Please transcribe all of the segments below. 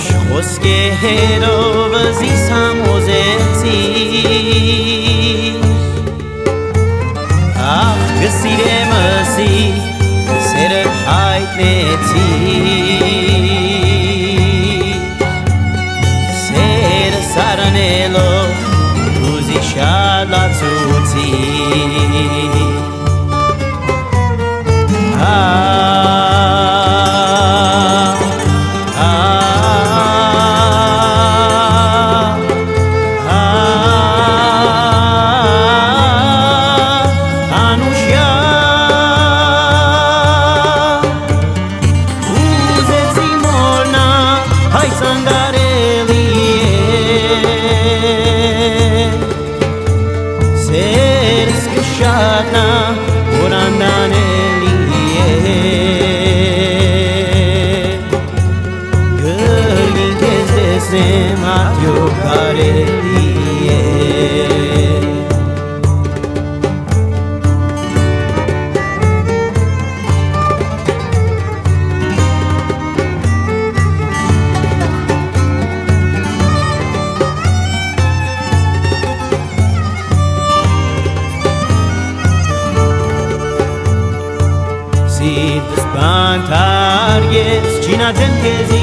Խոսքերով զիս համոզեցի Ախ կսիրեմ զի սերը հայտնեցի Սերը սարանելով ուզի շալացուցի Շատնա որանանելի է Գրգին կեզ դեսնեմ արդյոք կարելի է Սիրտս բանթարգեց չինաձեմ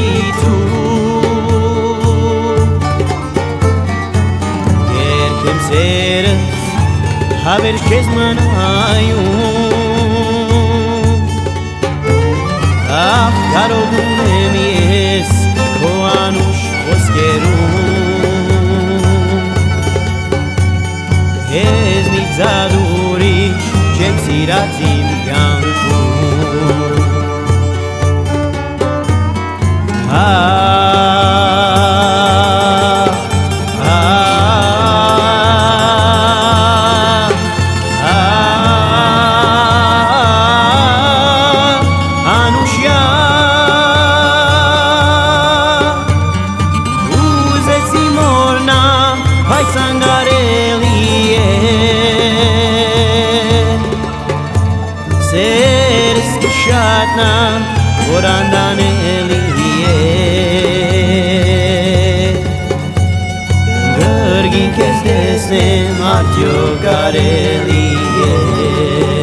քեզիցու Երկեմ սերս հավեր քեզ մնայում Ախ կարող ունեմ ես քո անուշ խոսքերում Քեզնից զադուրիչ չեմ սիրած իմ կյանքում Անուշյա ուզեցի մորնամ, բայց անգարելի է Սերս կշատնա, որ անդանելի է Գրգին կեզ դեսնեմ արդյոք կարելի է